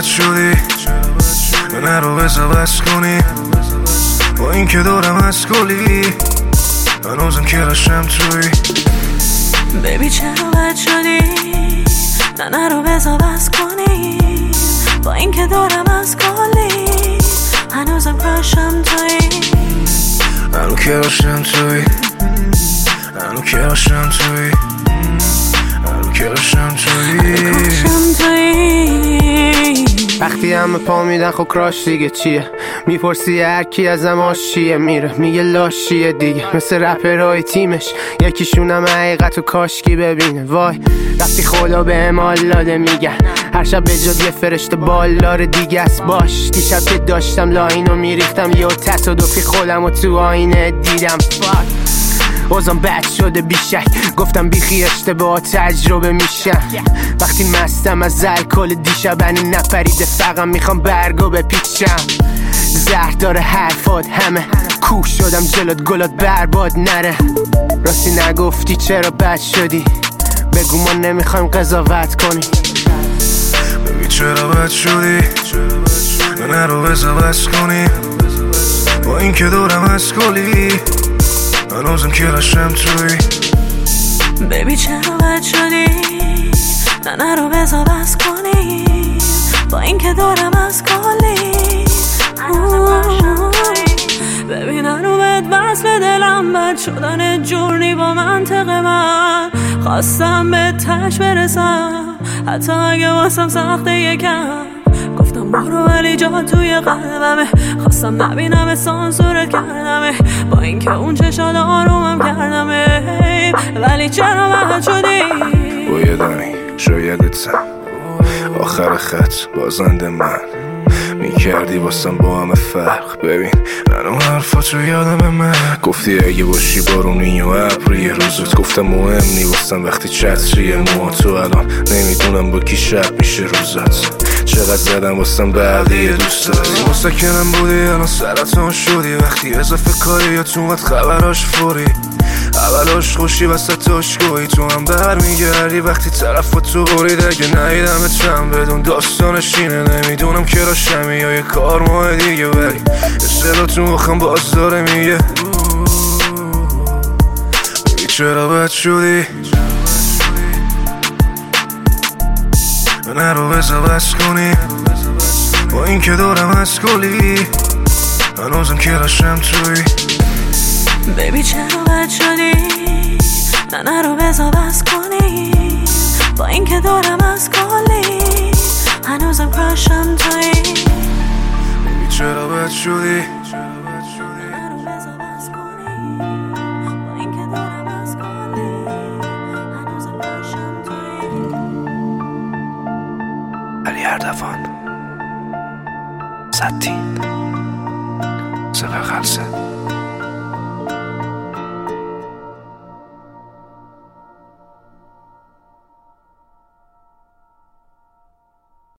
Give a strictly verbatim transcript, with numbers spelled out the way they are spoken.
بد شدی نرو بزا بس کنی با این که دارم از کلی هنوزم کراشم توی بیبی چرا بد شدی نه نرو بزا بس کنی با این که دارم از کلی هنوزم کراشم توی هنو کراشم توی هنو کراشم توی هنو کراشم توی وقتی همه پا میدن خب کراش دیگه چیه میپرسی هر کی ازم آشیه میره میگه لاشیه دیگه مثل رپرهای تیمش یکیشونم حقیقت و کاشکی ببینه وای وقتی خدا به امال داده میگن هر شب به جد یه فرشته بالدار دیگه است باش دیشب که داشتم لاینو میریختم یه تصادفی خودم و تو آینه دیدم فاک اوزم بد شده بیشک گفتم بیخی اشتباه تجربه میشم وقتی مستم از الکل دیشب هنو نپریده فقط میخوام برگو بپیچم زهر داره حرفات همه کوه شدم جلوت گلات برباد نره راستی نگفتی چرا بد شدی بگو ما نمیخوایم قضاوت کنی بگی چرا بد شدی نرو بزا بس کنی با این که دارم از کلی هنوزم کراشم توی بیبی چرا بد شدی نه نرو بزا بس کنی با این که دارم از کلی بیبی نرو بد بس به دلم بد شدن جورنی با منطق من خواستم به تش برسم حتی اگه واسم سخته یکم گفتم برو ولی جا توی قلبمه خواستم نبینم سانسورت کردمه با اینکه اون چشات آرومم کردمه ولی چرا بد شدی با یه دانی شایدتم آخر خط بازنده من میکردی واسم با همه فرق ببین منو حرفاتو یادم من گفتی اگه باشی بارونی و ابر یه روزت گفتم مهم نی واسم وقتی چتریه ما تو الان نمیدونم با کی شب میشه روزت چقدر زدم واسم بعدی دوستت مستکنم بودی الان سرطان شدی وقتی اضافه کاری یا تو اومد خبراش فوری اولاش خوشی وسط تاشگویی تو هم برمیگردی وقتی طرف تو برید اگه نهیدم چند بدون داستانش اینه نمیدونم کراشمی یا یه کار ماه دیگه ولی صدا تو مخم باز داره میگه بگی چرا بد شدی نرو بزا بس کنی با این که دارم از کلی هنوزم کراشم توی بیبی چرا بد شدی نه نرو بزا بس کنی با این که دارم از کلی هنوزم کراشم توی بیبی چرا بد شدی نرو بزا بس کنی با این که دارم از کلی هنوزم کراشم توی علی اردوان ستین سپر خلصه